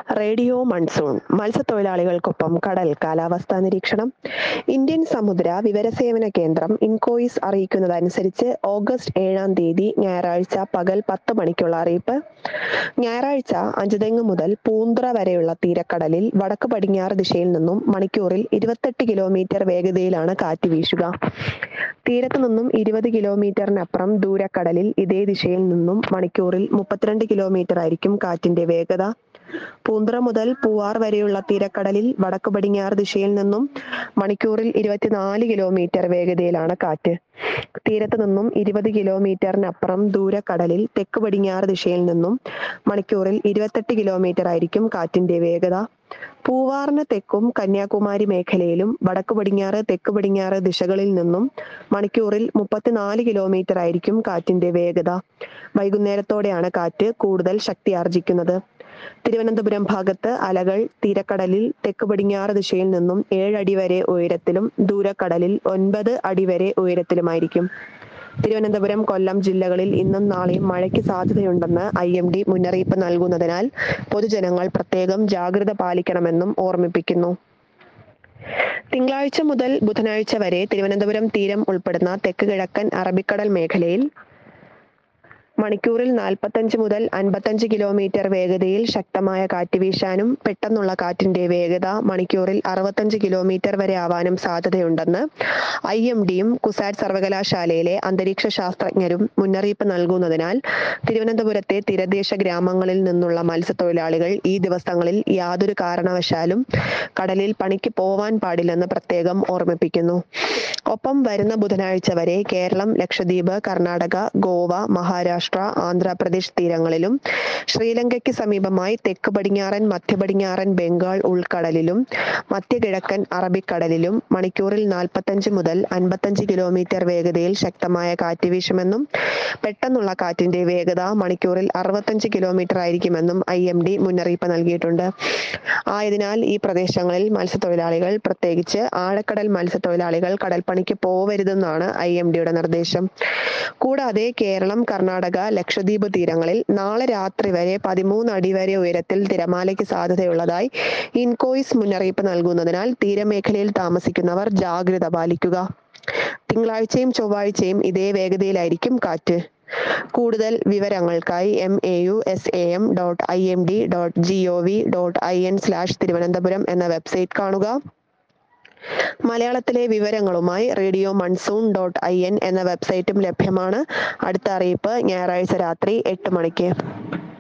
Radio monsoon മത്സ്യത്തൊഴിലാളികൾക്കൊപ്പം കടൽ കാലാവസ്ഥാ നിരീക്ഷണം. ഇന്ത്യൻ സമുദ്ര വിവരസേവന കേന്ദ്രം ഇൻകോയിസ് അറിയിക്കുന്നതനുസരിച്ച് ഓഗസ്റ്റ് 7-ാം തീയതി ഞായറാഴ്ച പകൽ 10 മണിക്കുള്ള അറിയിപ്പ്. ഞായറാഴ്ച അഞ്ചുതെങ്ങ് മുതൽ പൂന്തുറ വരെയുള്ള തീരക്കടലിൽ വടക്ക് പടിഞ്ഞാറ് ദിശയിൽ നിന്നും മണിക്കൂറിൽ 28 കിലോമീറ്റർ വേഗതയിലാണ് കാറ്റ് വീശുക. തീരത്ത് നിന്നും 20 കിലോമീറ്ററിനപ്പുറം ദൂരക്കടലിൽ ഇതേ ദിശയിൽ നിന്നും മണിക്കൂറിൽ 32 കിലോമീറ്റർ ആയിരിക്കും കാറ്റിന്റെ വേഗത. പൂന്തുറ മുതൽ പൂവാർ വരെയുള്ള തീരക്കടലിൽ വടക്ക് പടിഞ്ഞാറ് ദിശയിൽ നിന്നും മണിക്കൂറിൽ 24 കിലോമീറ്റർ വേഗതയിലാണ് കാറ്റ്. തീരത്ത് നിന്നും 20 കിലോമീറ്ററിനപ്പുറം ദൂരക്കടലിൽ തെക്ക് പടിഞ്ഞാറ് ദിശയിൽ നിന്നും മണിക്കൂറിൽ 28 കിലോമീറ്റർ ആയിരിക്കും കാറ്റിന്റെ വേഗത. പൂവാറിന് തെക്കും കന്യാകുമാരി മേഖലയിലും വടക്ക് പടിഞ്ഞാറ് തെക്ക് പടിഞ്ഞാറ് ദിശകളിൽ നിന്നും മണിക്കൂറിൽ 34 കിലോമീറ്റർ ആയിരിക്കും കാറ്റിന്റെ വേഗത. വൈകുന്നേരത്തോടെയാണ് കാറ്റ് കൂടുതൽ ശക്തിയാർജിക്കുന്നത്. തിരുവനന്തപുരം ഭാഗത്ത് അലകൾ തീരക്കടലിൽ തെക്ക് പടിഞ്ഞാറ് ദിശയിൽ നിന്നും 7 അടി വരെ ഉയരത്തിലും ദൂരക്കടലിൽ 9 അടി വരെ ഉയരത്തിലുമായിരിക്കും. തിരുവനന്തപുരം, കൊല്ലം ജില്ലകളിൽ ഇന്നും നാളെയും മഴയ്ക്ക് സാധ്യതയുണ്ടെന്ന് IMD മുന്നറിയിപ്പ് നൽകുന്നതിനാൽ പൊതുജനങ്ങൾ പ്രത്യേകം ജാഗ്രത പാലിക്കണമെന്നും ഓർമ്മിപ്പിക്കുന്നു. തിങ്കളാഴ്ച മുതൽ ബുധനാഴ്ച വരെ തിരുവനന്തപുരം തീരം ഉൾപ്പെടുന്ന തെക്ക് കിഴക്കൻ അറബിക്കടൽ മേഖലയിൽ മണിക്കൂറിൽ 45 മുതൽ 55 കിലോമീറ്റർ വേഗതയിൽ ശക്തമായ കാറ്റ് വീശാനും പെട്ടെന്നുള്ള കാറ്റിന്റെ വേഗത മണിക്കൂറിൽ 65 കിലോമീറ്റർ വരെ ആവാനും സാധ്യതയുണ്ടെന്ന് IMDയും കുസാറ്റ് സർവകലാശാലയിലെ അന്തരീക്ഷ ശാസ്ത്രജ്ഞരും മുന്നറിയിപ്പ് നൽകുന്നതിനാൽ തിരുവനന്തപുരത്തെ തീരദേശ ഗ്രാമങ്ങളിൽ നിന്നുള്ള മത്സ്യത്തൊഴിലാളികൾ ഈ ദിവസങ്ങളിൽ യാതൊരു കാരണവശാലും കടലിൽ പണിക്ക് പോവാൻ പാടില്ലെന്ന് പ്രത്യേകം ഓർമ്മിപ്പിക്കുന്നു. ഒപ്പം വരുന്ന ബുധനാഴ്ച വരെ കേരളം, ലക്ഷദ്വീപ്, കർണാടക, ഗോവ, മഹാരാഷ്ട്ര, ആന്ധ്രാപ്രദേശ് തീരങ്ങളിലും ശ്രീലങ്കയ്ക്ക് സമീപമായി തെക്ക് പടിഞ്ഞാറൻ, മധ്യ പടിഞ്ഞാറൻ ബംഗാൾ ഉൾക്കടലിലും മധ്യകിഴക്കൻ അറബിക്കടലിലും മണിക്കൂറിൽ 45 മുതൽ 55 കിലോമീറ്റർ വേഗതയിൽ ശക്തമായ കാറ്റ് വീശുമെന്നും പെട്ടെന്നുള്ള കാറ്റിന്റെ വേഗത മണിക്കൂറിൽ 65 കിലോമീറ്റർ ആയിരിക്കുമെന്നും IMD മുന്നറിയിപ്പ് നൽകിയിട്ടുണ്ട്. ആയതിനാൽ ഈ പ്രദേശങ്ങളിൽ മത്സ്യത്തൊഴിലാളികൾ, പ്രത്യേകിച്ച് ആഴക്കടൽ മത്സ്യത്തൊഴിലാളികൾ കടൽപ്പണിക്ക് പോവരുതെന്നാണ് IMDയുടെ നിർദ്ദേശം. കൂടാതെ കേരളം, കർണാടക, ലക്ഷദ്വീപ് തീരങ്ങളിൽ നാളെ രാത്രി വരെ 13 അടി വരെ ഉയരത്തിൽ തിരമാലയ്ക്ക് സാധ്യതയുള്ളതായി ഇൻകോയിസ് മുന്നറിയിപ്പ് നൽകുന്നതിനാൽ തീരമേഖലയിൽ താമസിക്കുന്നവർ ജാഗ്രത പാലിക്കുക. തിങ്കളാഴ്ചയും ചൊവ്വാഴ്ചയും ഇതേ വേഗതയിലായിരിക്കും കാറ്റ്. കൂടുതൽ വിവരങ്ങൾക്കായി mau.imd.gov.in/തിരുവനന്തപുരം എന്ന വെബ്സൈറ്റ് കാണുക. മലയാളത്തിലെ വിവരങ്ങളുമായി റേഡിയോ മൺസൂൺ.in എന്ന വെബ്സൈറ്റും ലഭ്യമാണ്. അടുത്ത അറിയിപ്പ് ഞായറാഴ്ച രാത്രി 8 മണിക്ക്.